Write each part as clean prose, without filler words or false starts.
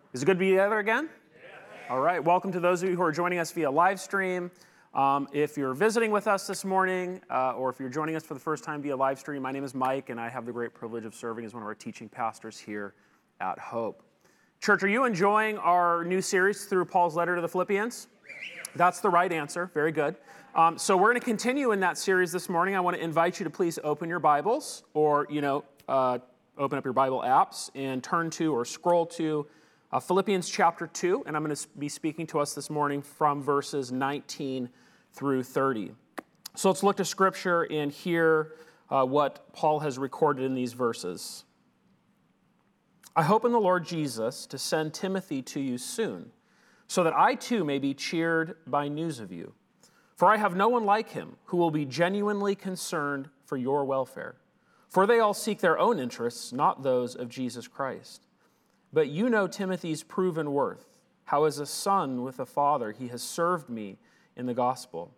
Is it good to be together again? All right. Welcome to those of you who are joining us via live stream. If you're visiting with us this morning, or if you're joining us for the first time via live stream, my name is Mike, and I have the great privilege of serving as one of our teaching pastors here at Hope. Church, are you enjoying our new series through Paul's letter to the Philippians? That's the right answer. Very good. So we're going to continue in that series this morning. I want to invite you to please open your Bibles, or open up your Bible apps and turn to or scroll to Philippians chapter 2, and I'm going to be speaking to us this morning from verses 19 through 30. So let's look to Scripture and hear what Paul has recorded in these verses. I hope in the Lord Jesus to send Timothy to you soon, so that I too may be cheered by news of you. For I have no one like him who will be genuinely concerned for your welfare. For they all seek their own interests, not those of Jesus Christ. But you know Timothy's proven worth, how as a son with a father he has served with me in the gospel.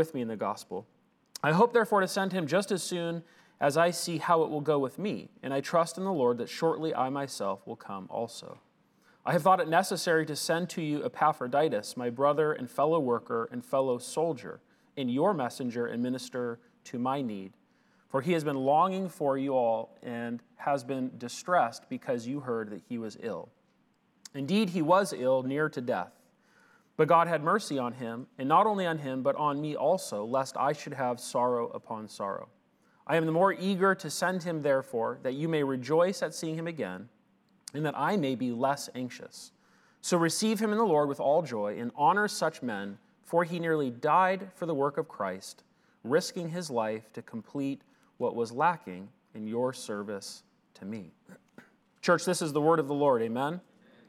I hope therefore to send him just as soon as I see how it will go with me, and I trust in the Lord that shortly I myself will come also. I have thought it necessary to send to you Epaphroditus, my brother and fellow worker and fellow soldier, and your messenger and minister to my need. For he has been longing for you all and has been distressed because you heard that he was ill. Indeed, he was ill, near to death. But God had mercy on him, and not only on him, but on me also, lest I should have sorrow upon sorrow. I am the more eager to send him, therefore, that you may rejoice at seeing him again, and that I may be less anxious. So receive him in the Lord with all joy, and honor such men, for he nearly died for the work of Christ, risking his life to complete what was lacking in your service to me. Church, this is the word of the Lord. Amen?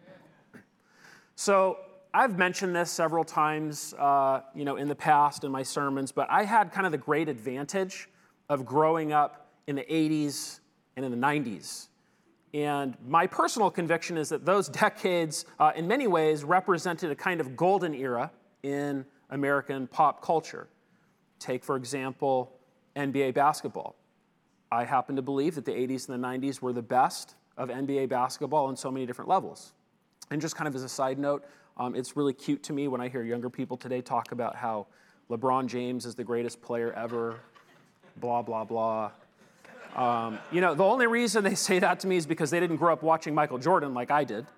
So I've mentioned this several times, in the past in my sermons, but I had kind of the great advantage of growing up in the 80s and in the 90s. And my personal conviction is that those decades, in many ways, represented a kind of golden era in American pop culture. Take, for example, NBA basketball. I happen to believe that the 80s and the 90s were the best of NBA basketball on so many different levels. And just kind of as a side note, it's really cute to me when I hear younger people today talk about how LeBron James is the greatest player ever, blah, blah, blah. The only reason they say that to me is because they didn't grow up watching Michael Jordan like I did.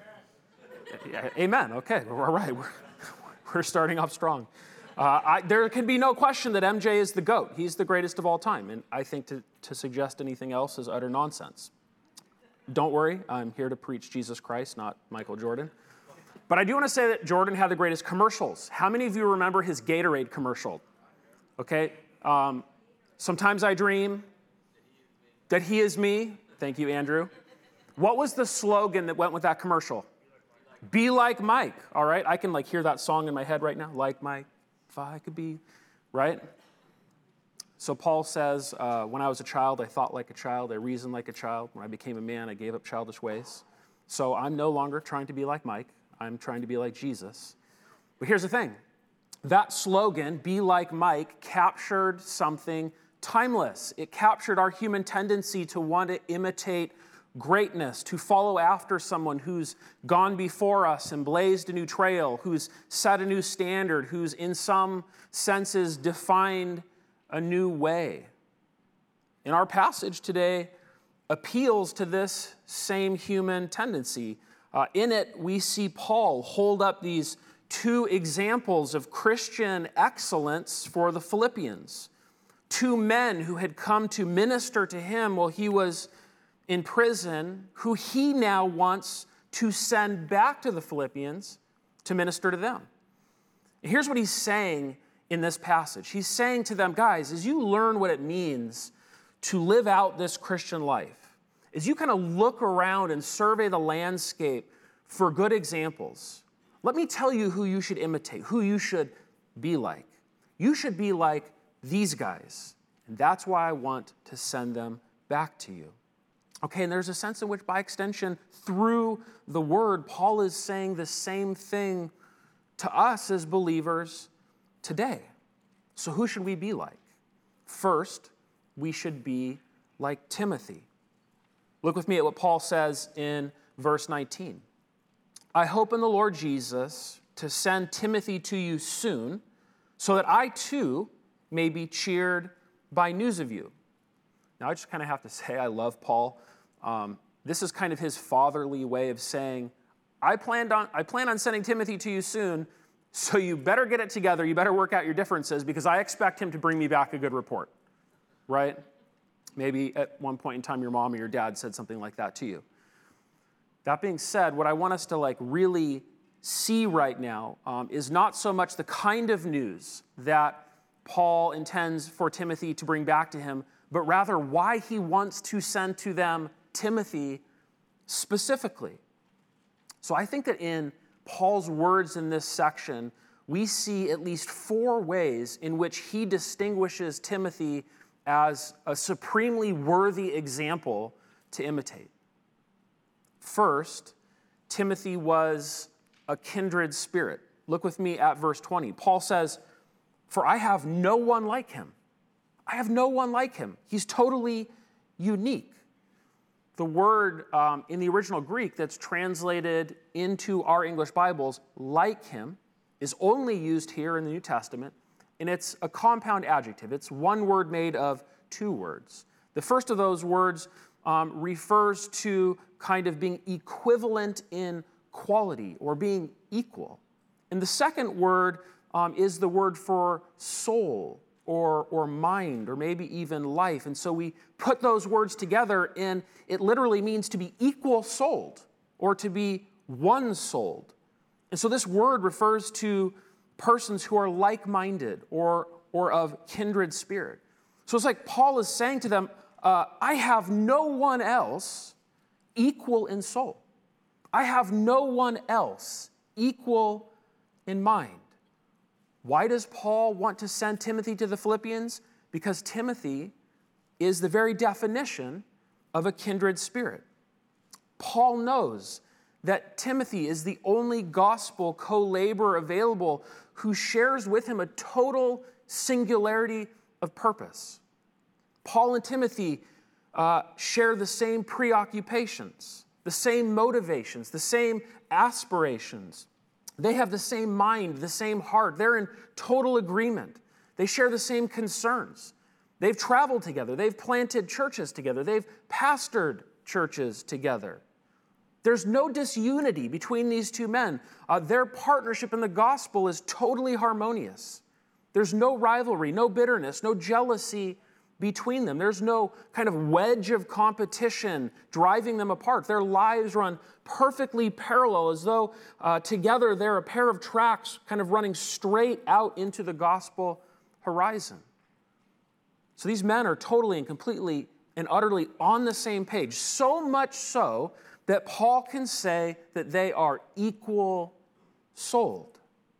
Amen. Okay, all right. We're starting off strong. There can be no question that MJ is the GOAT. He's the greatest of all time. And I think to suggest anything else is utter nonsense. Don't worry, I'm here to preach Jesus Christ, not Michael Jordan. But I do want to say that Jordan had the greatest commercials. How many of you remember his Gatorade commercial? Okay. Sometimes I dream that he is me. Thank you, Andrew. What was the slogan that went with that commercial? Be like Mike. All right. I can hear that song in my head right now. Like Mike. If I could be, right? So Paul says, when I was a child, I thought like a child. I reasoned like a child. When I became a man, I gave up childish ways. So I'm no longer trying to be like Mike. I'm trying to be like Jesus. But here's the thing. That slogan, be like Mike, captured something timeless. It captured our human tendency to want to imitate greatness, to follow after someone who's gone before us and blazed a new trail, who's set a new standard, who's in some senses defined a new way. And our passage today appeals to this same human tendency. In it, we see Paul hold up these two examples of Christian excellence for the Philippians. Two men who had come to minister to him while he was in prison, who he now wants to send back to the Philippians to minister to them. Here's what he's saying in this passage. He's saying to them, guys, as you learn what it means to live out this Christian life, as you kind of look around and survey the landscape for good examples, let me tell you who you should imitate, who you should be like. You should be like these guys, and that's why I want to send them back to you. Okay, and there's a sense in which, by extension, through the word, Paul is saying the same thing to us as believers today. So who should we be like? First, we should be like Timothy. Look with me at what Paul says in verse 19. I hope in the Lord Jesus to send Timothy to you soon, so that I too may be cheered by news of you. Now, I just kind of have to say I love Paul. This is kind of his fatherly way of saying, I plan on sending Timothy to you soon, so you better get it together. You better work out your differences, because I expect him to bring me back a good report, right? Maybe at one point in time your mom or your dad said something like that to you. That being said, what I want us to really see right now is not so much the kind of news that Paul intends for Timothy to bring back to him, but rather why he wants to send to them Timothy specifically. So I think that in Paul's words in this section, we see at least 4 ways in which he distinguishes Timothy as a supremely worthy example to imitate. First, Timothy was a kindred spirit. Look with me at verse 20. Paul says, "For I have no one like him." I have no one like him. He's totally unique. The word in the original Greek that's translated into our English Bibles, like him, is only used here in the New Testament, and it's a compound adjective. It's one word made of 2 words. The first of those words refers to kind of being equivalent in quality or being equal. And the second word is the word for soul or mind or maybe even life. And so we put those words together, and it literally means to be equal-souled or to be one-souled. And so this word refers to persons who are like-minded or of kindred spirit. So it's like Paul is saying to them, I have no one else equal in soul. I have no one else equal in mind. Why does Paul want to send Timothy to the Philippians? Because Timothy is the very definition of a kindred spirit. Paul knows that Timothy is the only gospel co-laborer available who shares with him a total singularity of purpose. Paul and Timothy share the same preoccupations, the same motivations, the same aspirations. They have the same mind, the same heart. They're in total agreement. They share the same concerns. They've traveled together. They've planted churches together. They've pastored churches together. There's no disunity between these 2 men. Their partnership in the gospel is totally harmonious. There's no rivalry, no bitterness, no jealousy between them. There's no kind of wedge of competition driving them apart. Their lives run perfectly parallel, as though together they're a pair of tracks kind of running straight out into the gospel horizon. So these men are totally and completely and utterly on the same page, so much so that Paul can say that they are equal-souled.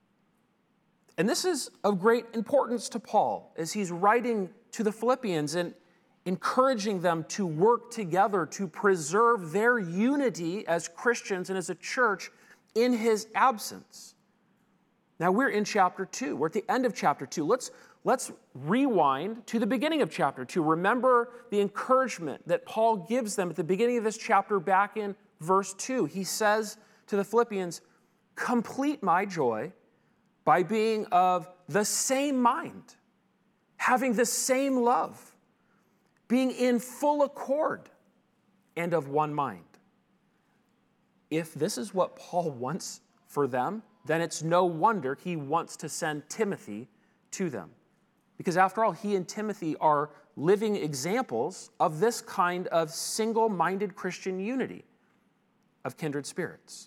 And this is of great importance to Paul as he's writing to the Philippians and encouraging them to work together to preserve their unity as Christians and as a church in his absence. Now we're in chapter 2. We're at the end of chapter 2. Let's rewind to the beginning of chapter 2. Remember the encouragement that Paul gives them at the beginning of this chapter back in verse 2. He says to the Philippians, "Complete my joy by being of the same mind, having the same love, being in full accord, and of one mind." If this is what Paul wants for them, then it's no wonder he wants to send Timothy to them. Because after all, he and Timothy are living examples of this kind of single-minded Christian unity of kindred spirits.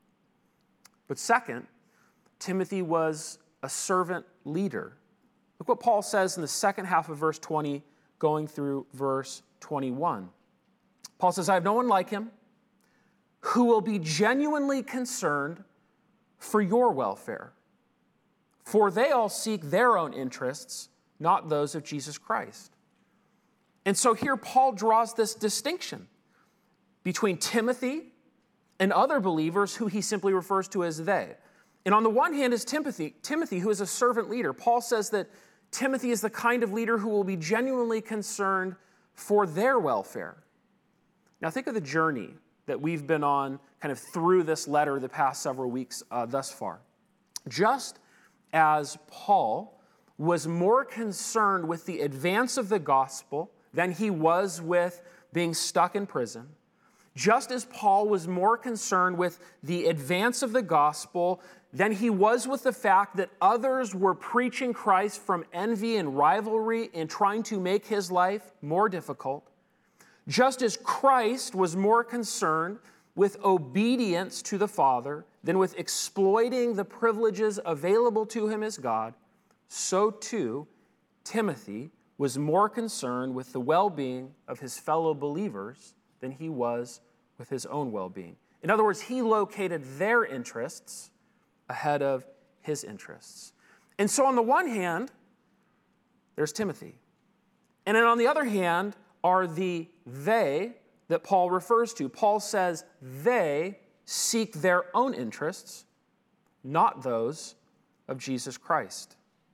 But second, Timothy was a servant leader. Look what Paul says in the second half of verse 20, going through verse 21. Paul says, "I have no one like him who will be genuinely concerned for your welfare, for they all seek their own interests, not those of Jesus Christ." And so here Paul draws this distinction between Timothy and other believers who he simply refers to as they. And on the one hand is Timothy, who is a servant leader. Paul says that Timothy is the kind of leader who will be genuinely concerned for their welfare. Now think of the journey that we've been on kind of through this letter the past several weeks thus far. Just as Paul was more concerned with the advance of the gospel than he was with being stuck in prison, just as Paul was more concerned with the advance of the gospel than he was with the fact that others were preaching Christ from envy and rivalry and trying to make his life more difficult, just as Christ was more concerned with obedience to the Father than with exploiting the privileges available to him as God, so too Timothy was more concerned with the well-being of his fellow believers than he was with his own well-being. In other words, he located their interests ahead of his interests. And so on the one hand, there's Timothy. And then on the other hand are the they that Paul refers to. Paul says they seek their own interests, not those of Jesus Christ.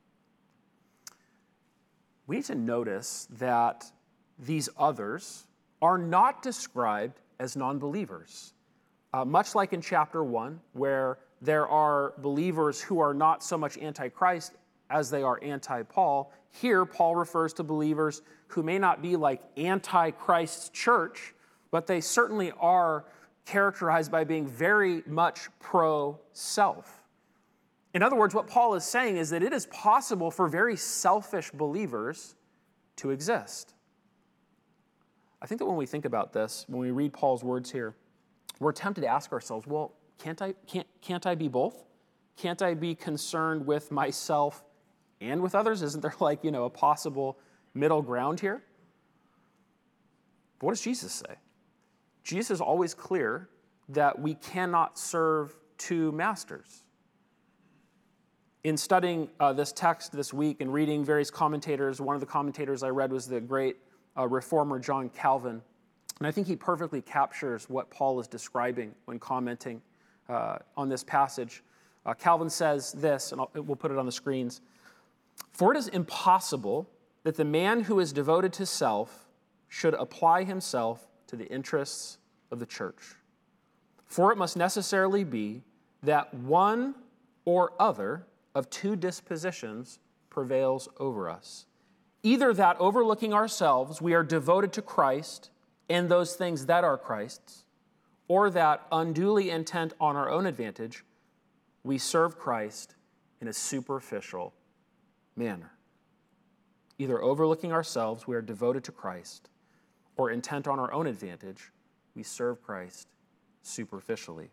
We need to notice that these others are not described as non-believers. Much like in chapter 1, where there are believers who are not so much anti-Christ as they are anti-Paul, here Paul refers to believers who may not be like anti-Christ's church, but they certainly are characterized by being very much pro-self. In other words, what Paul is saying is that it is possible for very selfish believers to exist. I think that when we think about this, when we read Paul's words here, we're tempted to ask ourselves, well, can't I be both? Can't I be concerned with myself and with others? Isn't there a possible middle ground here? But what does Jesus say? Jesus is always clear that we cannot serve two masters. In studying this text this week and reading various commentators, one of the commentators I read was the great reformer John Calvin. And I think he perfectly captures what Paul is describing when commenting on this passage. Calvin says this, and we'll put it on the screens. For it is impossible that the man who is devoted to self should apply himself to the interests of the church. For it must necessarily be that one or other of two dispositions prevails over us. Either that overlooking ourselves, we are devoted to Christ and those things that are Christ's, or that unduly intent on our own advantage, we serve Christ in a superficial manner. Either overlooking ourselves, we are devoted to Christ, or intent on our own advantage, we serve Christ superficially.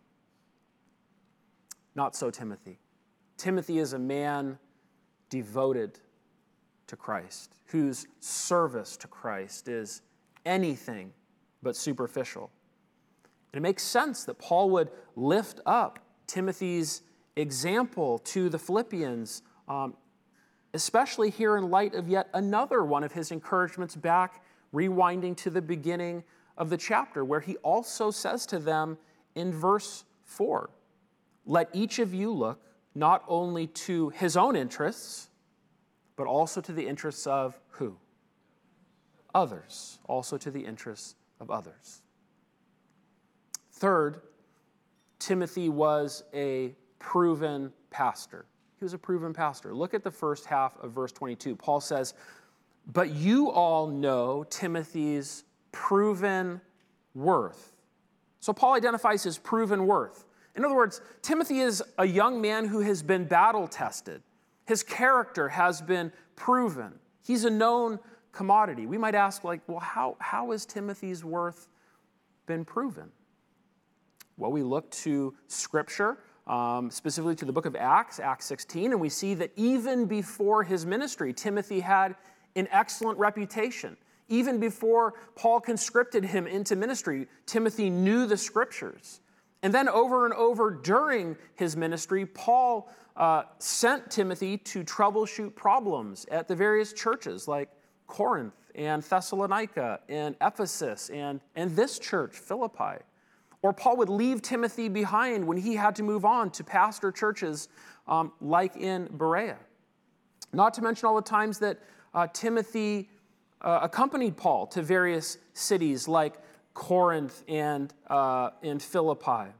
Not so Timothy. Timothy is a man devoted to Christ, whose service to Christ is anything but superficial. And it makes sense that Paul would lift up Timothy's example to the Philippians, especially here in light of yet another one of his encouragements back, rewinding to the beginning of the chapter, where he also says to them in verse 4, let each of you look not only to his own interests, but also to the interests of who? Others. Also to the interests of others. Third, Timothy was a proven pastor. He was a proven pastor. Look at the first half of verse 22. Paul says, but you all know Timothy's proven worth. So Paul identifies his proven worth. In other words, Timothy is a young man who has been battle-tested. His character has been proven. He's a known commodity. We might ask, well, how has Timothy's worth been proven? Well, we look to Scripture, specifically to the book of Acts, Acts 16, and we see that even before his ministry, Timothy had an excellent reputation. Even before Paul conscripted him into ministry, Timothy knew the Scriptures. And then over and over during his ministry, Paul sent Timothy to troubleshoot problems at the various churches like Corinth and Thessalonica and Ephesus and this church, Philippi. Or Paul would leave Timothy behind when he had to move on to pastor churches like in Berea. Not to mention all the times that Timothy accompanied Paul to various cities like Corinth and Philippi.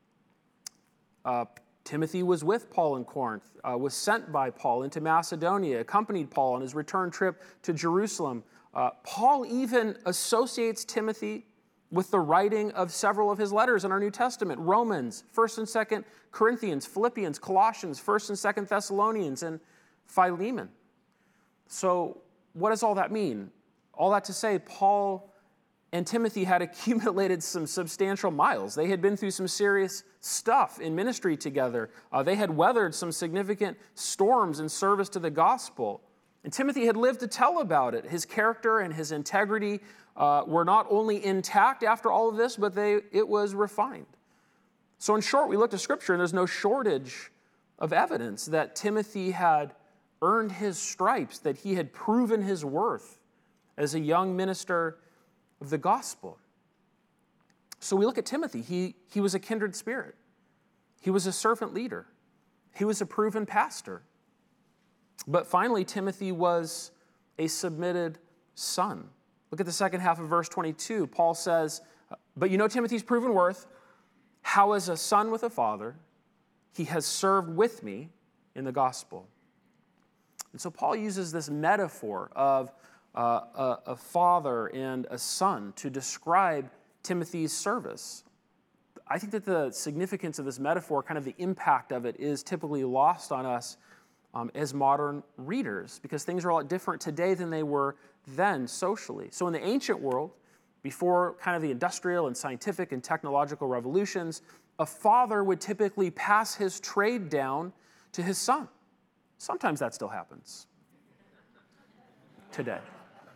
Timothy was with Paul in Corinth, was sent by Paul into Macedonia, accompanied Paul on his return trip to Jerusalem. Paul even associates Timothy with the writing of several of his letters in our New Testament: Romans, 1st and 2nd Corinthians, Philippians, Colossians, 1st and 2nd Thessalonians, and Philemon. So what does all that mean? All that to say, Paul and Timothy had accumulated some substantial miles. They had been through some serious stuff in ministry together. They had weathered some significant storms in service to the gospel. And Timothy had lived to tell about it. His character and his integrity were not only intact after all of this, but it was refined. So in short, we looked at Scripture, and there's no shortage of evidence that Timothy had earned his stripes, that he had proven his worth as a young minister of the gospel. So we look at Timothy. He was a kindred spirit. He was a servant leader. He was a proven pastor. But finally, Timothy was a submitted son. Look at the second half of verse 22. Paul says, "But you know Timothy's proven worth, how as a son with a father, he has served with me in the gospel." And so Paul uses this metaphor of a father and a son to describe Timothy's service. I think that the significance of this metaphor, kind of the impact of it, is typically lost on us as modern readers, because things are a lot different today than they were then socially. So in the ancient world, before kind of the industrial and scientific and technological revolutions, a father would typically pass his trade down to his son. Sometimes that still happens today.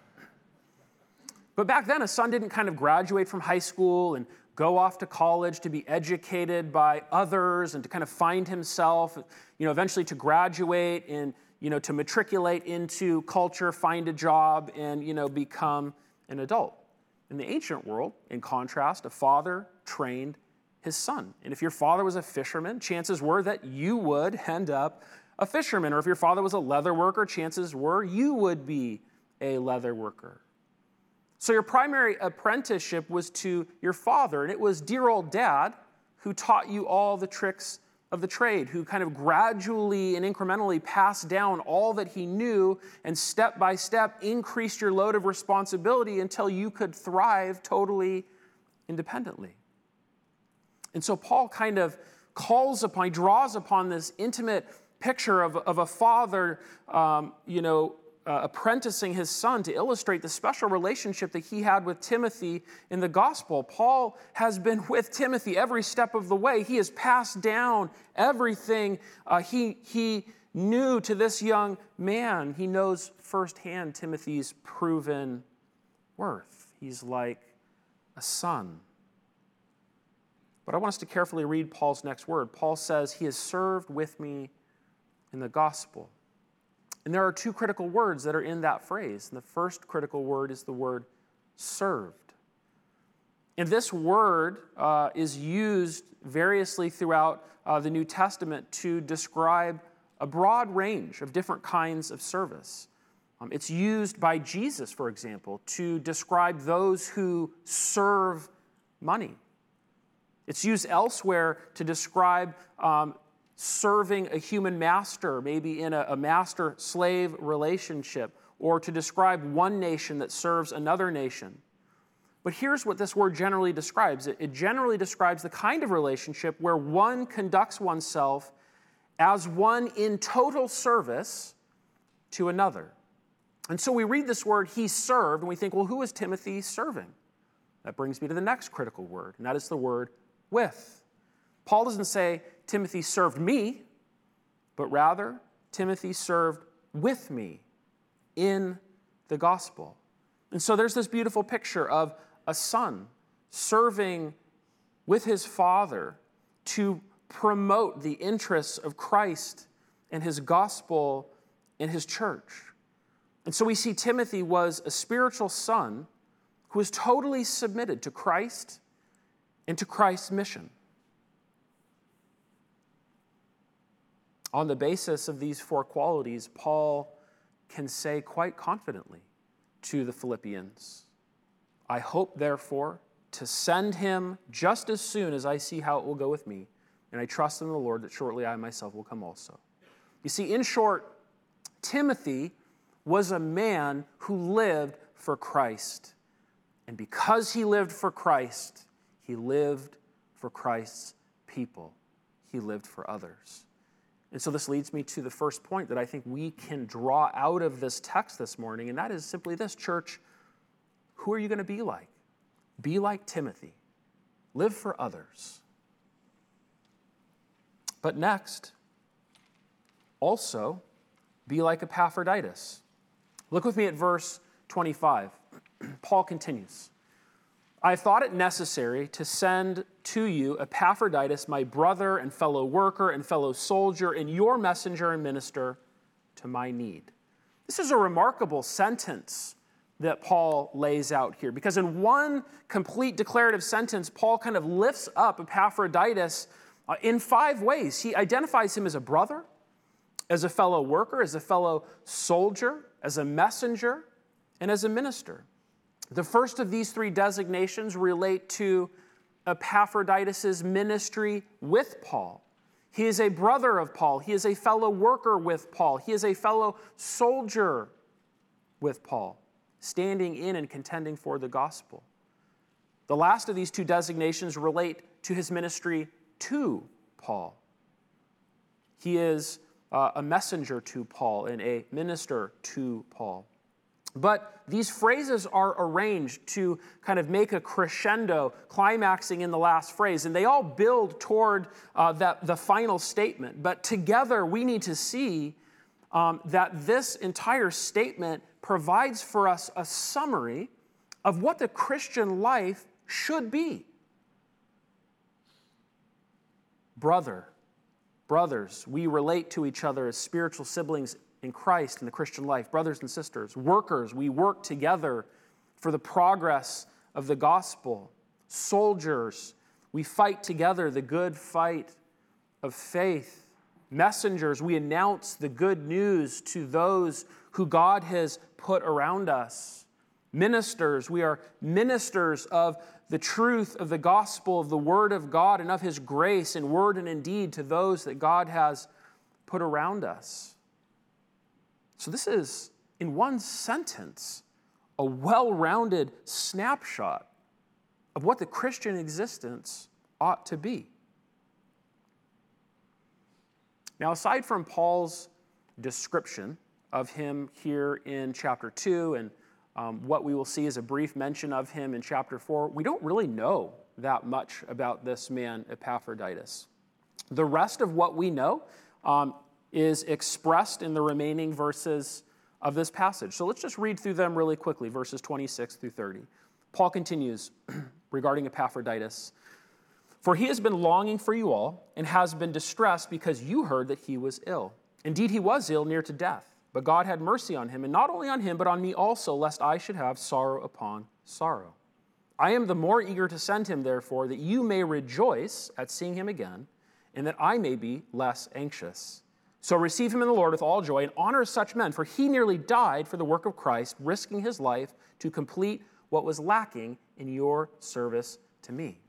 But back then, a son didn't kind of graduate from high school and go off to college to be educated by others and to kind of find himself, eventually to graduate and, to matriculate into culture, find a job, and, become an adult. In the ancient world, in contrast, a father trained his son. And if your father was a fisherman, chances were that you would end up a fisherman. Or if your father was a leather worker, chances were you would be a leather worker. So your primary apprenticeship was to your father, and it was dear old dad who taught you all the tricks of the trade, who kind of gradually and incrementally passed down all that he knew and step by step increased your load of responsibility until you could thrive totally independently. And so Paul kind of draws upon this intimate picture of a father, apprenticing his son to illustrate the special relationship that he had with Timothy in the gospel. Paul has been with Timothy every step of the way. He has passed down everything he knew to this young man. He knows firsthand Timothy's proven worth. He's like a son. But I want us to carefully read Paul's next word. Paul says, "He has served with me in the gospel." And there are two critical words that are in that phrase. And the first critical word is the word served. And this word is used variously throughout the New Testament to describe a broad range of different kinds of service. It's used by Jesus, for example, to describe those who serve money. It's used elsewhere to describe serving a human master, maybe in a master-slave relationship, or to describe one nation that serves another nation. But here's what this word generally describes. It generally describes the kind of relationship where one conducts oneself as one in total service to another. And so we read this word, "he served," and we think, well, who is Timothy serving? That brings me to the next critical word, and that is the word with. Paul doesn't say, Timothy served me, but rather, Timothy served with me in the gospel. And so there's this beautiful picture of a son serving with his father to promote the interests of Christ and his gospel and his church. And so we see Timothy was a spiritual son who was totally submitted to Christ and to Christ's mission. On the basis of these four qualities, Paul can say quite confidently to the Philippians, "I hope, therefore, to send him just as soon as I see how it will go with me, and I trust in the Lord that shortly I myself will come also. You see, in short, Timothy was a man who lived for Christ. And because he lived for Christ, he lived for Christ's people. He lived for others. And so this leads me to the first point that I think we can draw out of this text this morning, and that is simply this: church, who are you going to be like? Be like Timothy. Live for others. But next, also be like Epaphroditus. Look with me at verse 25. Paul continues, I thought it necessary to send to you Epaphroditus, my brother and fellow worker and fellow soldier, and your messenger and minister to my need. This is a remarkable sentence that Paul lays out here, because in one complete declarative sentence, Paul kind of lifts up Epaphroditus in 5 ways. He identifies him as a brother, as a fellow worker, as a fellow soldier, as a messenger, and as a minister. The first of these 3 designations relate to Epaphroditus' ministry with Paul. He is a brother of Paul. He is a fellow worker with Paul. He is a fellow soldier with Paul, standing in and contending for the gospel. The last of these 2 designations relate to his ministry to Paul. He is a messenger to Paul and a minister to Paul. But these phrases are arranged to kind of make a crescendo, climaxing in the last phrase, and they all build toward the final statement. But together we need to see that this entire statement provides for us a summary of what the Christian life should be. Brothers, we relate to each other as spiritual siblings in Christ in the Christian life. Brothers and sisters, workers, we work together for the progress of the gospel. Soldiers, we fight together the good fight of faith. Messengers, we announce the good news to those who God has put around us. Ministers, we are ministers of the truth of the gospel, of the word of God, and of his grace in word and in deed to those that God has put around us. So this is, in one sentence, a well-rounded snapshot of what the Christian existence ought to be. Now, aside from Paul's description of him here in chapter 2 and what we will see is a brief mention of him in chapter 4, we don't really know that much about this man, Epaphroditus. The rest of what we know is expressed in the remaining verses of this passage. So let's just read through them really quickly, verses 26 through 30. Paul continues regarding Epaphroditus, for he has been longing for you all and has been distressed because you heard that he was ill. Indeed, he was ill, near to death. But God had mercy on him, and not only on him, but on me also, lest I should have sorrow upon sorrow. I am the more eager to send him, therefore, that you may rejoice at seeing him again, and that I may be less anxious. So receive him in the Lord with all joy, and honor such men, for he nearly died for the work of Christ, risking his life to complete what was lacking in your service to me.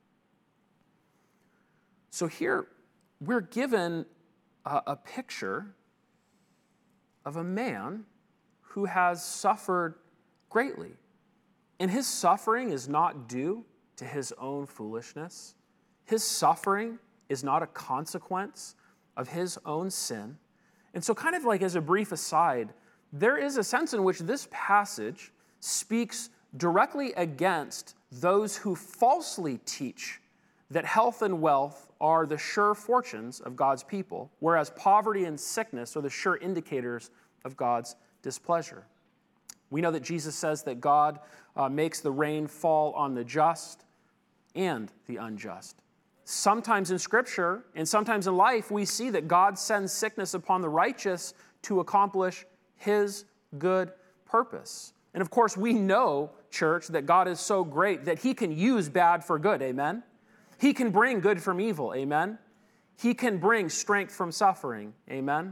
So here, we're given a picture of a man who has suffered greatly. And his suffering is not due to his own foolishness. His suffering is not a consequence of his own sin. And so kind of like as a brief aside, there is a sense in which this passage speaks directly against those who falsely teach that health and wealth are the sure fortunes of God's people, whereas poverty and sickness are the sure indicators of God's displeasure. We know that Jesus says that God makes the rain fall on the just and the unjust. Sometimes in Scripture and sometimes in life, we see that God sends sickness upon the righteous to accomplish his good purpose. And of course, we know, church, that God is so great that he can use bad for good, amen? He can bring good from evil, amen? He can bring strength from suffering, amen?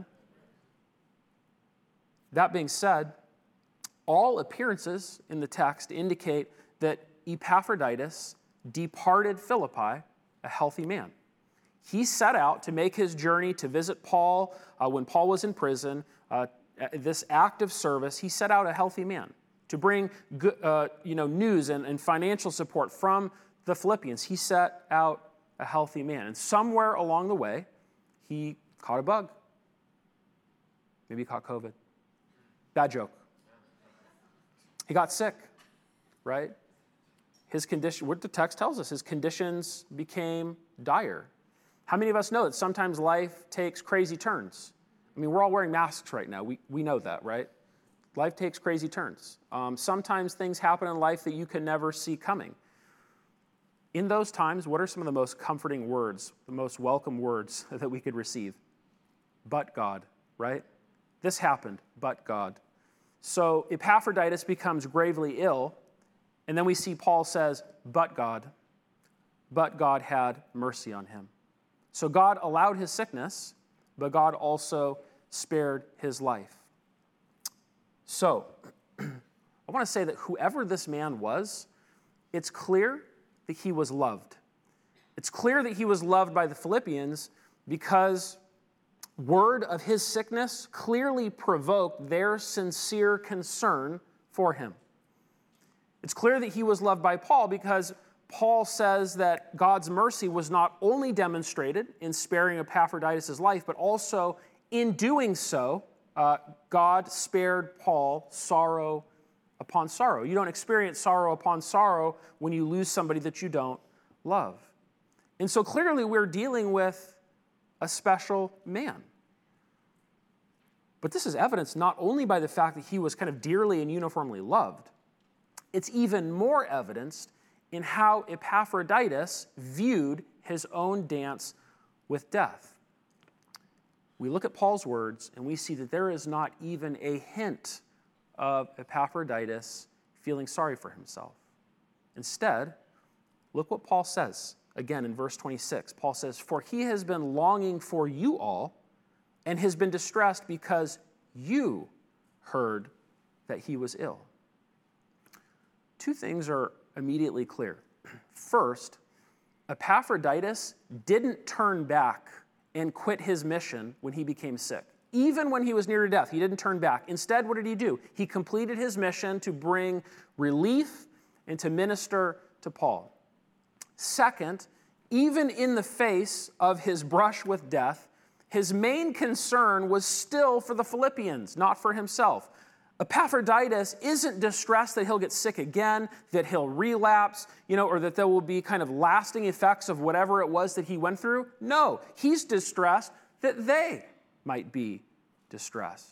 That being said, all appearances in the text indicate that Epaphroditus departed Philippi a healthy man. He set out to make his journey to visit Paul when Paul was in prison. This act of service, he set out a healthy man to bring news and financial support from the Philippians. He set out a healthy man. And somewhere along the way, he caught a bug. Maybe he caught COVID. Bad joke. He got sick, right? His condition, what the text tells us, his conditions became dire. How many of us know that sometimes life takes crazy turns? I mean, we're all wearing masks right now. We know that, right? Life takes crazy turns. Sometimes things happen in life that you can never see coming. In those times, what are some of the most comforting words, the most welcome words that we could receive? But God, right? This happened, but God. So Epaphroditus becomes gravely ill, and then we see Paul says, but God had mercy on him. So God allowed his sickness, but God also spared his life. So I want to say that whoever this man was, it's clear that he was loved. It's clear that he was loved by the Philippians because word of his sickness clearly provoked their sincere concern for him. It's clear that he was loved by Paul because Paul says that God's mercy was not only demonstrated in sparing Epaphroditus' life, but also in doing so, God spared Paul sorrow upon sorrow. You don't experience sorrow upon sorrow when you lose somebody that you don't love. And so clearly we're dealing with a special man. But this is evidenced not only by the fact that he was kind of dearly and uniformly loved, it's even more evidenced in how Epaphroditus viewed his own dance with death. We look at Paul's words and we see that there is not even a hint of Epaphroditus feeling sorry for himself. Instead, look what Paul says. Again, in verse 26, Paul says, "For he has been longing for you all and has been distressed because you heard that he was ill." Two things are immediately clear. First, Epaphroditus didn't turn back and quit his mission when he became sick. Even when he was near to death, he didn't turn back. Instead, what did he do? He completed his mission to bring relief and to minister to Paul. Second, even in the face of his brush with death, his main concern was still for the Philippians, not for himself. Epaphroditus isn't distressed that he'll get sick again, that he'll relapse, or that there will be kind of lasting effects of whatever it was that he went through. No, he's distressed that they might be distressed.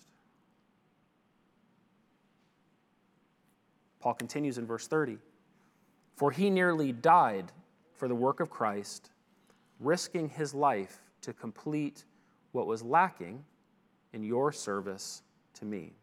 Paul continues in verse 30. "For he nearly died for the work of Christ, risking his life to complete what was lacking in your service to me."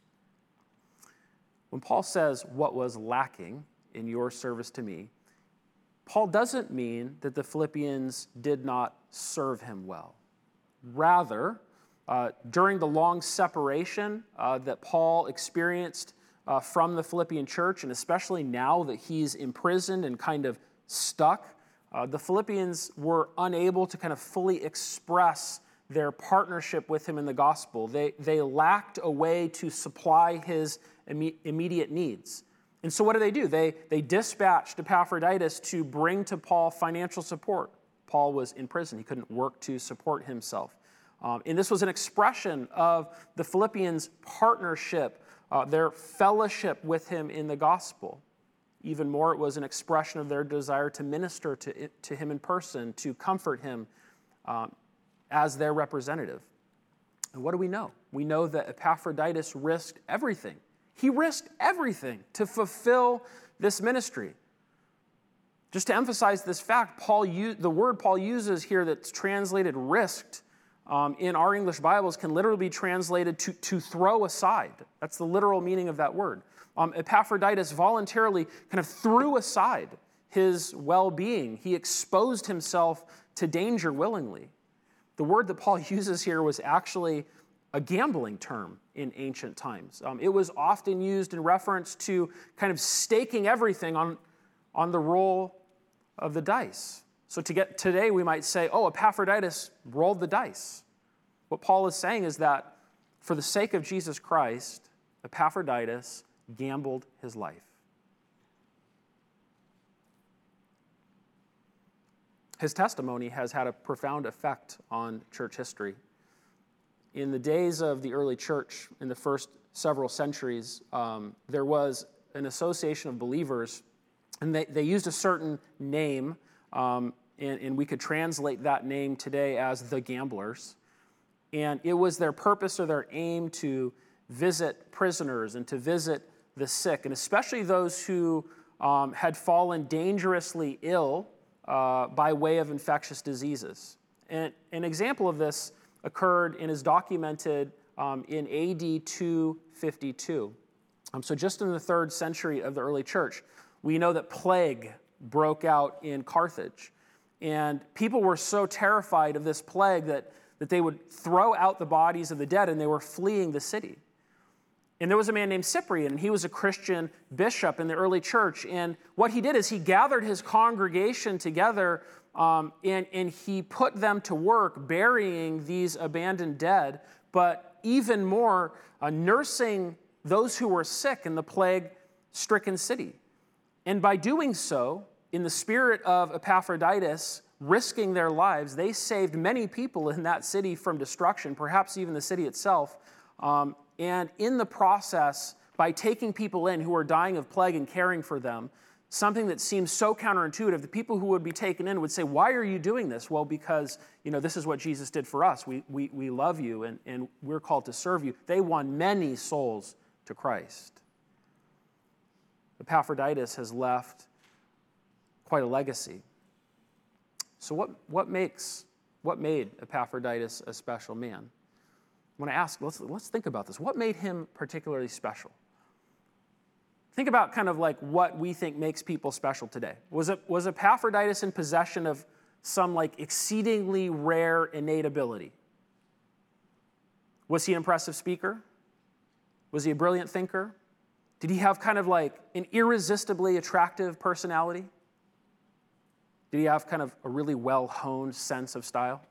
When Paul says what was lacking in your service to me, Paul doesn't mean that the Philippians did not serve him well. Rather, during the long separation that Paul experienced from the Philippian church, and especially now that he's imprisoned and kind of stuck, the Philippians were unable to kind of fully express their partnership with him in the gospel. They lacked a way to supply his immediate needs. And so what do? They dispatched Epaphroditus to bring to Paul financial support. Paul was in prison. He couldn't work to support himself. And this was an expression of the Philippians' partnership, their fellowship with him in the gospel. Even more, it was an expression of their desire to minister to him in person, to comfort him as their representative. And what do we know? We know that Epaphroditus risked everything. He risked everything to fulfill this ministry. Just to emphasize this fact, the word Paul uses here that's translated risked in our English Bibles can literally be translated to throw aside. That's the literal meaning of that word. Epaphroditus voluntarily kind of threw aside his well-being. He exposed himself to danger willingly. The word that Paul uses here was actually a gambling term in ancient times. It was often used in reference to kind of staking everything on on the roll of the dice. So today we might say, oh, Epaphroditus rolled the dice. What Paul is saying is that for the sake of Jesus Christ, Epaphroditus gambled his life. His testimony has had a profound effect on church history. In the days of the early church, in the first several centuries, there was an association of believers, and they used a certain name, and we could translate that name today as the Gamblers. And it was their purpose or their aim to visit prisoners and to visit the sick, and especially those who had fallen dangerously ill by way of infectious diseases. And an example of this occurred and is documented in AD 252. So just in the 3rd century of the early church, we know that plague broke out in Carthage. And people were so terrified of this plague that they would throw out the bodies of the dead, and they were fleeing the city. And there was a man named Cyprian, and he was a Christian bishop in the early church. And what he did is he gathered his congregation together, and he put them to work burying these abandoned dead, but even more, nursing those who were sick in the plague-stricken city. And by doing so, in the spirit of Epaphroditus, risking their lives, they saved many people in that city from destruction, perhaps even the city itself. And in the process, by taking people in who were dying of plague and caring for them, something that seems so counterintuitive, the people who would be taken in would say, why are you doing this? Well, because, this is what Jesus did for us. We love you, and we're called to serve you. They won many souls to Christ. Epaphroditus has left quite a legacy. So what made Epaphroditus a special man? I want to ask, let's think about this. What made him particularly special? Think about kind of like what we think makes people special today. Was Epaphroditus in possession of some like exceedingly rare innate ability? Was he an impressive speaker? Was he a brilliant thinker? Did he have kind of like an irresistibly attractive personality? Did he have kind of a really well-honed sense of style?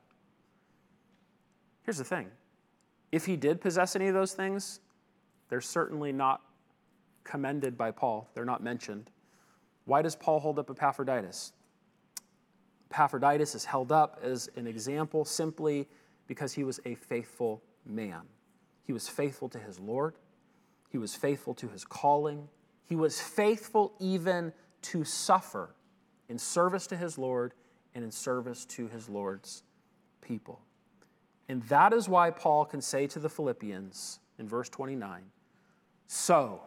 Here's the thing. If he did possess any of those things, they're certainly not commended by Paul. They're not mentioned. Why does Paul hold up Epaphroditus? Epaphroditus is held up as an example simply because he was a faithful man. He was faithful to his Lord. He was faithful to his calling. He was faithful even to suffer in service to his Lord and in service to his Lord's people. And that is why Paul can say to the Philippians in verse 29, so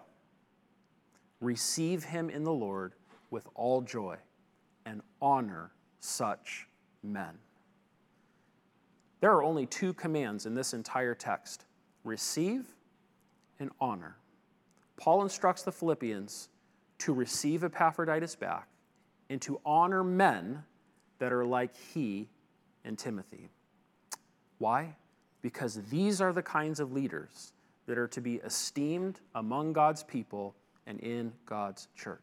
receive him in the Lord with all joy and honor such men. There are only 2 commands in this entire text, receive and honor. Paul instructs the Philippians to receive Epaphroditus back and to honor men that are like he and Timothy. Why? Because these are the kinds of leaders that are to be esteemed among God's people and in God's church.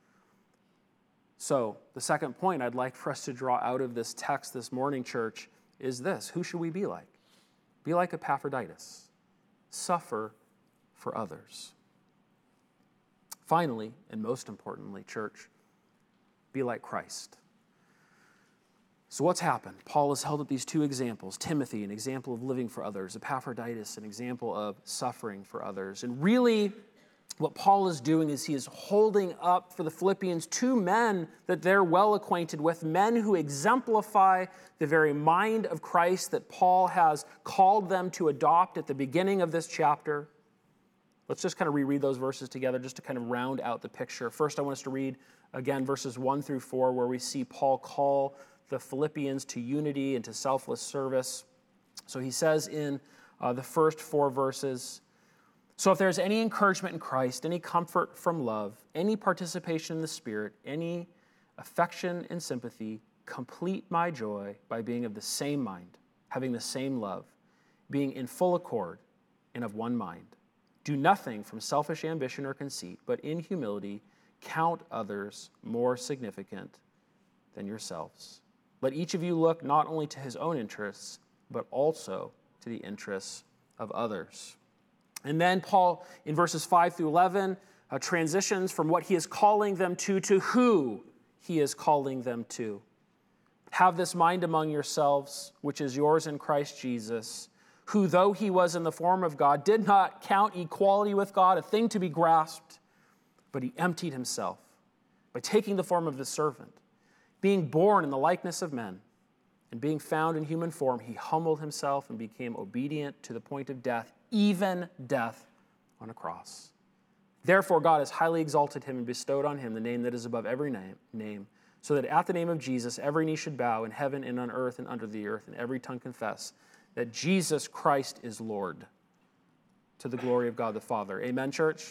So, the second point I'd like for us to draw out of this text this morning, church, is this. Who should we be like? Be like Epaphroditus. Suffer for others. Finally, and most importantly, church, be like Christ. So what's happened? Paul has held up these 2 examples. Timothy, an example of living for others. Epaphroditus, an example of suffering for others. And really, what Paul is doing is he is holding up for the Philippians 2 men that they're well acquainted with, men who exemplify the very mind of Christ that Paul has called them to adopt at the beginning of this chapter. Let's just kind of reread those verses together just to kind of round out the picture. First, I want us to read again verses 1 through 4, where we see Paul call the Philippians to unity and to selfless service. So he says in the first 4 verses, so if there's any encouragement in Christ, any comfort from love, any participation in the Spirit, any affection and sympathy, complete my joy by being of the same mind, having the same love, being in full accord and of one mind. Do nothing from selfish ambition or conceit, but in humility count others more significant than yourselves. Let each of you look not only to his own interests, but also to the interests of others. And then Paul, in verses 5 through 11, transitions from what he is calling them to who he is calling them to. Have this mind among yourselves, which is yours in Christ Jesus, who, though he was in the form of God, did not count equality with God a thing to be grasped, but he emptied himself by taking the form of the servant. Being born in the likeness of men, and being found in human form, he humbled himself and became obedient to the point of death, even death on a cross. Therefore, God has highly exalted him and bestowed on him the name that is above every name, so that at the name of Jesus, every knee should bow in heaven and on earth and under the earth, and every tongue confess that Jesus Christ is Lord, to the glory of God the Father. Amen, church?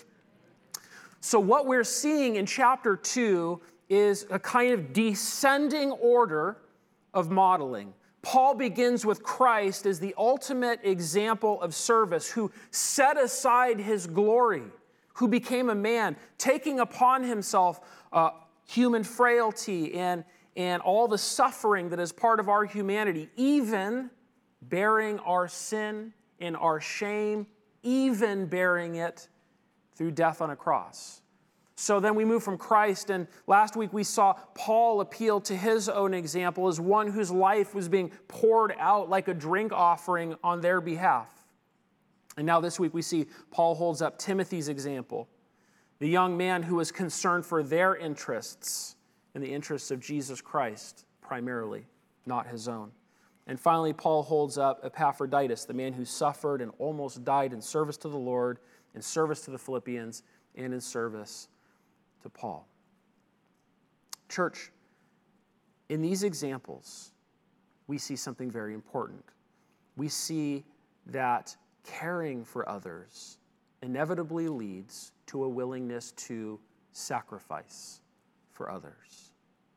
So what we're seeing in chapter 2 is a kind of descending order of modeling. Paul begins with Christ as the ultimate example of service, who set aside his glory, who became a man, taking upon himself human frailty and all the suffering that is part of our humanity, even bearing our sin and our shame, even bearing it through death on a cross. So then we move from Christ, and last week we saw Paul appeal to his own example as one whose life was being poured out like a drink offering on their behalf. And now this week we see Paul holds up Timothy's example, the young man who was concerned for their interests and the interests of Jesus Christ primarily, not his own. And finally, Paul holds up Epaphroditus, the man who suffered and almost died in service to the Lord, in service to the Philippians, and in service to Paul. Church, in these examples, we see something very important. We see that caring for others inevitably leads to a willingness to sacrifice for others.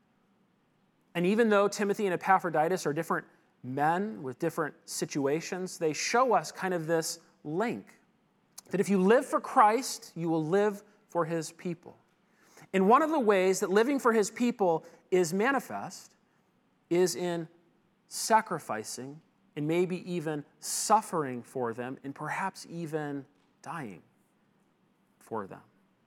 And even though Timothy and Epaphroditus are different men with different situations, they show us kind of this link that if you live for Christ, you will live for his people. And one of the ways that living for his people is manifest is in sacrificing and maybe even suffering for them and perhaps even dying for them.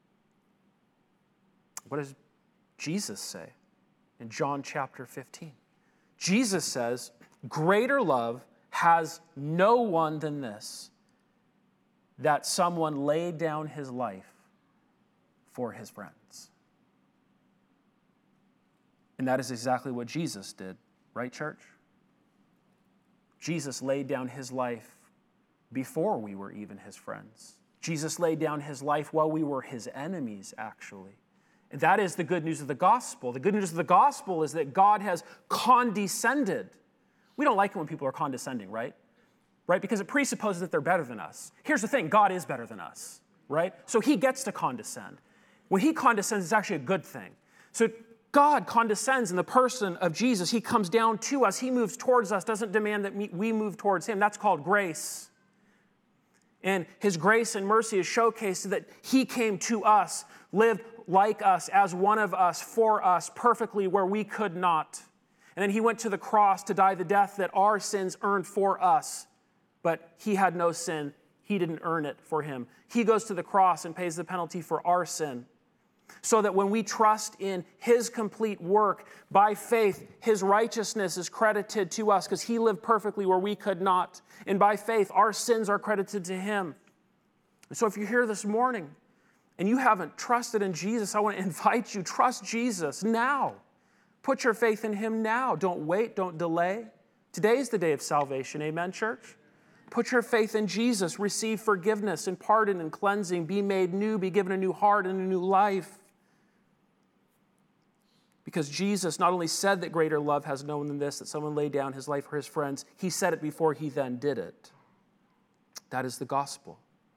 What does Jesus say in John chapter 15? Jesus says, "Greater love has no one than this, that someone laid down his life for his friends." And that is exactly what Jesus did, right, church? Jesus laid down his life before we were even his friends. Jesus laid down his life while we were his enemies, actually. And that is the good news of the gospel. The good news of the gospel is that God has condescended. We don't like it when people are condescending, right? Right? Because it presupposes that they're better than us. Here's the thing, God is better than us, right? So he gets to condescend. When he condescends, it's actually a good thing. So God condescends in the person of Jesus. He comes down to us. He moves towards us, doesn't demand that we move towards him. That's called grace. And his grace and mercy is showcased that he came to us, lived like us, as one of us, for us, perfectly where we could not. And then he went to the cross to die the death that our sins earned for us. But he had no sin. He didn't earn it for him. He goes to the cross and pays the penalty for our sin. So that when we trust in his complete work, by faith, his righteousness is credited to us because he lived perfectly where we could not. And by faith, our sins are credited to him. And so if you're here this morning and you haven't trusted in Jesus, I want to invite you, trust Jesus now. Put your faith in him now. Don't wait, don't delay. Today is the day of salvation. Amen, church? Put your faith in Jesus. Receive forgiveness and pardon and cleansing. Be made new. Be given a new heart and a new life. Because Jesus not only said that greater love has no one than this, that someone laid down his life for his friends, he said it before he then did it. That is the gospel.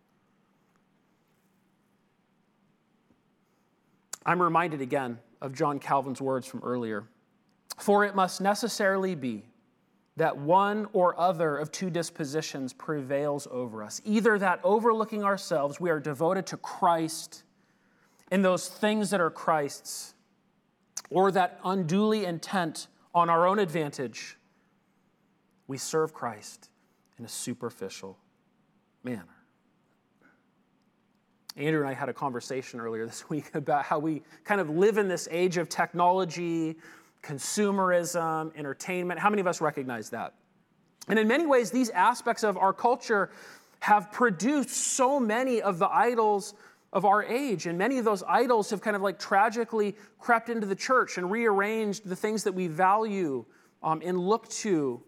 I'm reminded again of John Calvin's words from earlier. For it must necessarily be that one or other of two dispositions prevails over us. Either that overlooking ourselves, we are devoted to Christ in those things that are Christ's, or that unduly intent on our own advantage, we serve Christ in a superficial manner. Andrew and I had a conversation earlier this week about how we kind of live in this age of technology, consumerism, entertainment. How many of us recognize that? And in many ways, these aspects of our culture have produced so many of the idols of our age. And many of those idols have kind of like tragically crept into the church and rearranged the things that we value and look to.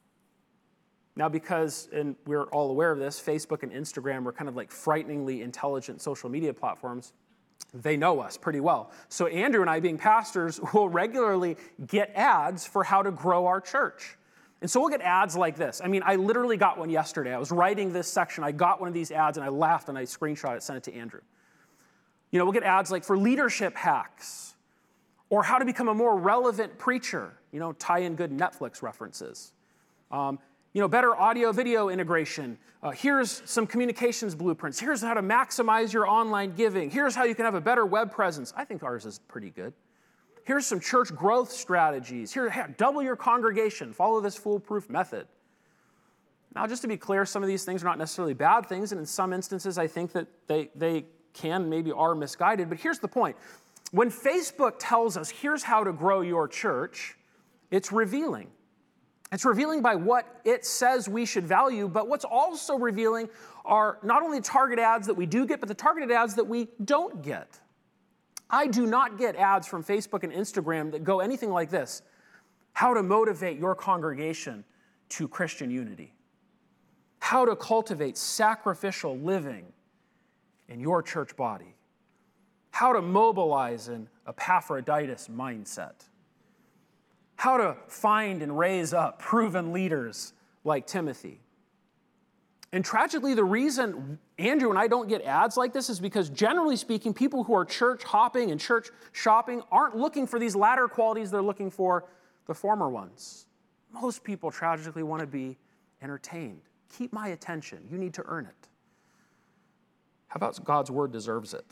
Now, because, and we're all aware of this, Facebook and Instagram are kind of like frighteningly intelligent social media platforms. They know us pretty well. So Andrew and I, being pastors, will regularly get ads for how to grow our church. And so we'll get ads like this. I mean, I literally got one yesterday. I was writing this section. I got one of these ads, and I laughed, and I screenshot it, sent it to Andrew. You know, we'll get ads like for leadership hacks or how to become a more relevant preacher. You know, tie in good Netflix references. Better audio-video integration. Here's some communications blueprints. Here's how to maximize your online giving. Here's how you can have a better web presence. I think ours is pretty good. Here's some church growth strategies. Here, double your congregation. Follow this foolproof method. Now, just to be clear, some of these things are not necessarily bad things, and in some instances, I think that they can, maybe are misguided. But here's the point. When Facebook tells us, here's how to grow your church, it's revealing. It's revealing by what it says we should value, but what's also revealing are not only target ads that we do get, but the targeted ads that we don't get. I do not get ads from Facebook and Instagram that go anything like this: how to motivate your congregation to Christian unity, how to cultivate sacrificial living in your church body, how to mobilize an Epaphroditus mindset, how to find and raise up proven leaders like Timothy. And tragically, the reason Andrew and I don't get ads like this is because, generally speaking, people who are church hopping and church shopping aren't looking for these latter qualities. They're looking for the former ones. Most people tragically want to be entertained. Keep my attention. You need to earn it. How about God's word deserves it?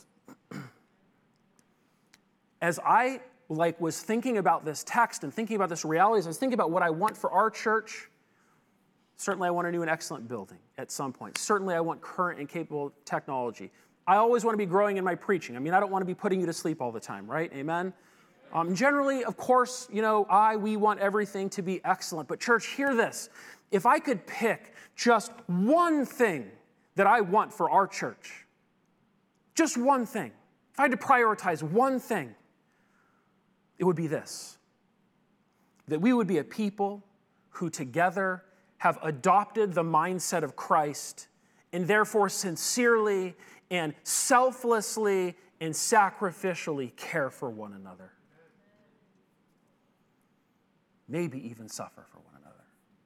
As I was thinking about this text and thinking about this reality, as I was thinking about what I want for our church, certainly I want a new and excellent building at some point. Certainly I want current and capable technology. I always want to be growing in my preaching. I mean, I don't want to be putting you to sleep all the time, right? Amen? Generally, of course, we want everything to be excellent. But church, hear this. If I could pick just one thing that I want for our church, just one thing, if I had to prioritize one thing, it would be this: that we would be a people who together have adopted the mindset of Christ and therefore sincerely and selflessly and sacrificially care for one another. Maybe even suffer for one another.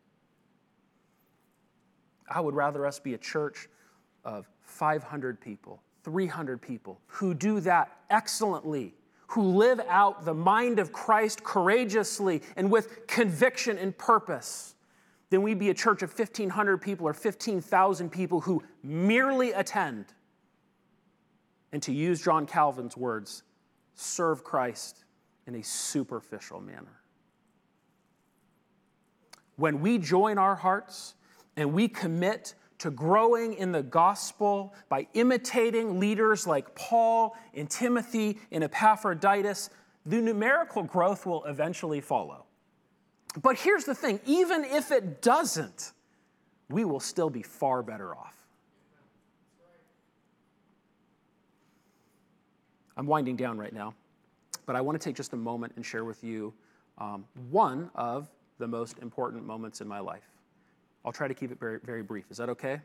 I would rather us be a church of 500 people, 300 people who do that excellently, who live out the mind of Christ courageously and with conviction and purpose, than we be a church of 1,500 people or 15,000 people who merely attend and, to use John Calvin's words, serve Christ in a superficial manner. When we join our hearts and we commit to growing in the gospel by imitating leaders like Paul and Timothy and Epaphroditus, the numerical growth will eventually follow. But here's the thing, even if it doesn't, we will still be far better off. I'm winding down right now, but I want to take just a moment and share with you one of the most important moments in my life. I'll try to keep it very, very brief. Is that okay?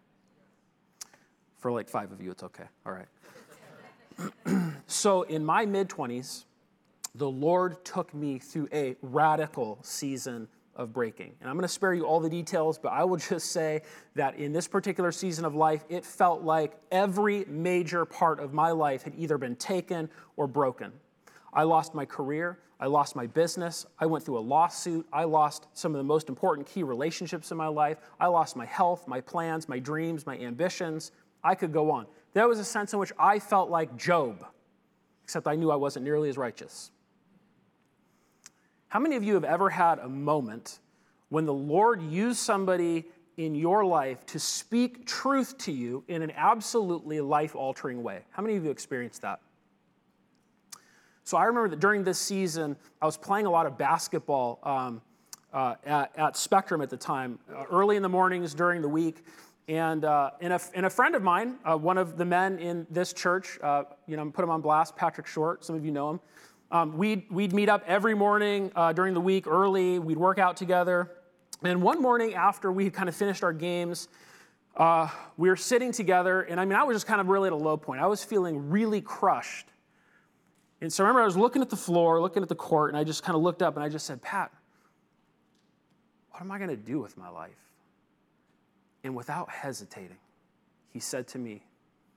For like 5 of you, it's okay. All right. So in my mid-20s, the Lord took me through a radical season of breaking. And I'm going to spare you all the details, but I will just say that in this particular season of life, it felt like every major part of my life had either been taken or broken. I lost my career. I lost my business. I went through a lawsuit. I lost some of the most important key relationships in my life. I lost my health, my plans, my dreams, my ambitions. I could go on. There was a sense in which I felt like Job. except I knew I wasn't nearly as righteous. How many of you have ever had a moment when the Lord used somebody in your life to speak truth to you in an absolutely life-altering way? How many of you experienced that? So I remember that during this season, I was playing a lot of basketball at Spectrum at the time, early in the mornings during the week. And a friend of mine, one of the men in this church, put him on blast, Patrick Short, some of you know him. We'd meet up every morning during the week early. We'd work out together. And one morning after we had kind of finished our games, we were sitting together. And I was just kind of really at a low point. I was feeling really crushed. And so I remember I was looking at the floor, looking at the court, and I just kind of looked up and I just said, Pat, what am I going to do with my life? And without hesitating, he said to me,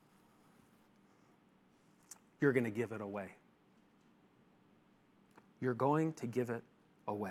you're going to give it away. You're going to give it away.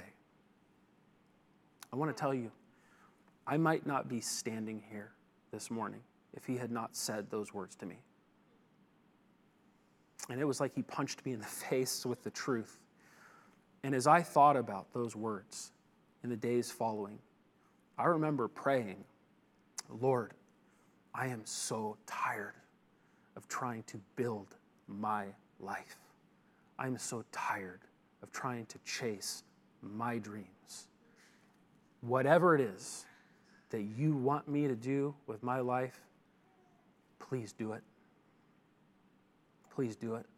I want to tell you, I might not be standing here this morning if he had not said those words to me. And it was like he punched me in the face with the truth. And as I thought about those words in the days following, I remember praying, Lord, I am so tired of trying to build my life. I'm so tired of trying to chase my dreams. Whatever it is that you want me to do with my life, please do it. Please do it.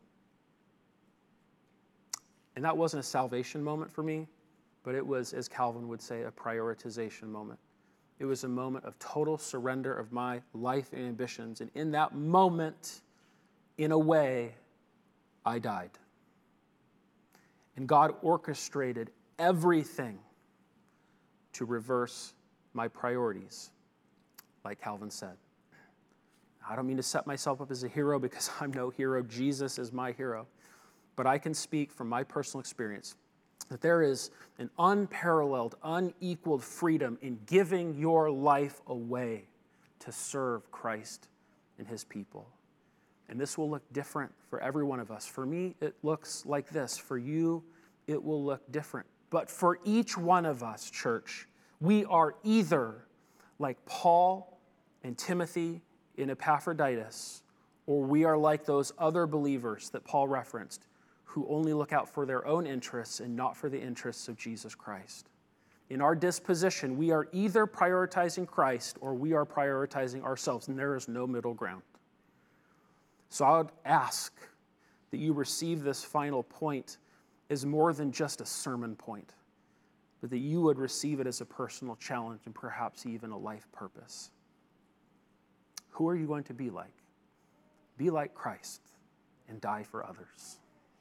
And that wasn't a salvation moment for me, but it was, as Calvin would say, a prioritization moment. It was a moment of total surrender of my life and ambitions. And in that moment, in a way, I died. And God orchestrated everything to reverse my priorities, like Calvin said. I don't mean to set myself up as a hero because I'm no hero. Jesus is my hero. But I can speak from my personal experience that there is an unparalleled, unequaled freedom in giving your life away to serve Christ and his people. And this will look different for every one of us. For me, it looks like this. For you, it will look different. But for each one of us, church, we are either like Paul and Timothy in Epaphroditus, or we are like those other believers that Paul referenced who only look out for their own interests and not for the interests of Jesus Christ. In our disposition, we are either prioritizing Christ or we are prioritizing ourselves, and there is no middle ground. So I would ask that you receive this final point as more than just a sermon point, but that you would receive it as a personal challenge and perhaps even a life purpose. Who are you going to be like? Be like Christ and die for others.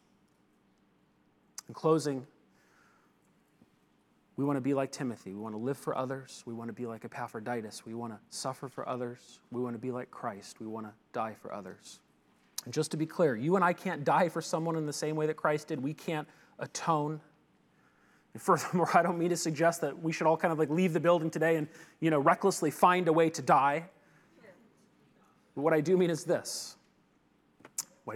In closing, we want to be like Timothy. We want to live for others. We want to be like Epaphroditus. We want to suffer for others. We want to be like Christ. We want to die for others. And just to be clear, you and I can't die for someone in the same way that Christ did. We can't atone. And furthermore, I don't mean to suggest that we should all kind of like leave the building today and, recklessly find a way to die. But what I do mean is this. What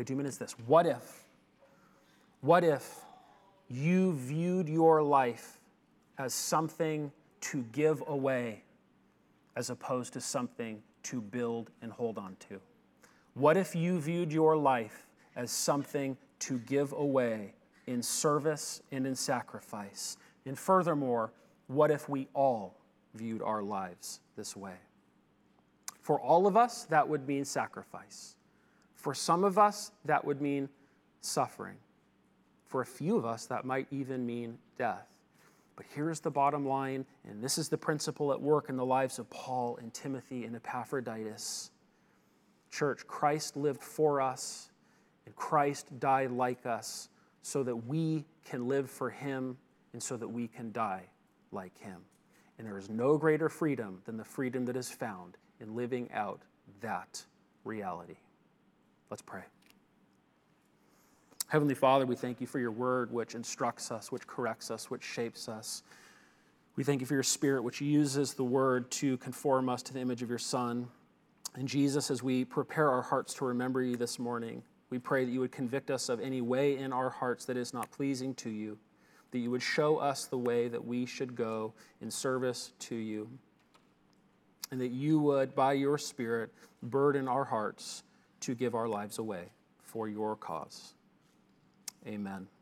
if you viewed your life as something to give away as opposed to something to build and hold on to? What if you viewed your life as something to give away in service and in sacrifice? And furthermore, what if we all viewed our lives this way? For all of us, that would mean sacrifice. For some of us, that would mean suffering. For a few of us, that might even mean death. But here's the bottom line, and this is the principle at work in the lives of Paul and Timothy and Epaphroditus. Church, Christ lived for us, and Christ died like us so that we can live for him and so that we can die like him. And there is no greater freedom than the freedom that is found in living out that reality. Let's pray. Heavenly Father, we thank you for your word, which instructs us, which corrects us, which shapes us. We thank you for your Spirit, which uses the word to conform us to the image of your Son. And Jesus, as we prepare our hearts to remember you this morning, We pray that you would convict us of any way in our hearts that is not pleasing to you, that you would show us the way that we should go in service to you, and that you would, by your Spirit, burden our hearts to give our lives away for your cause. Amen.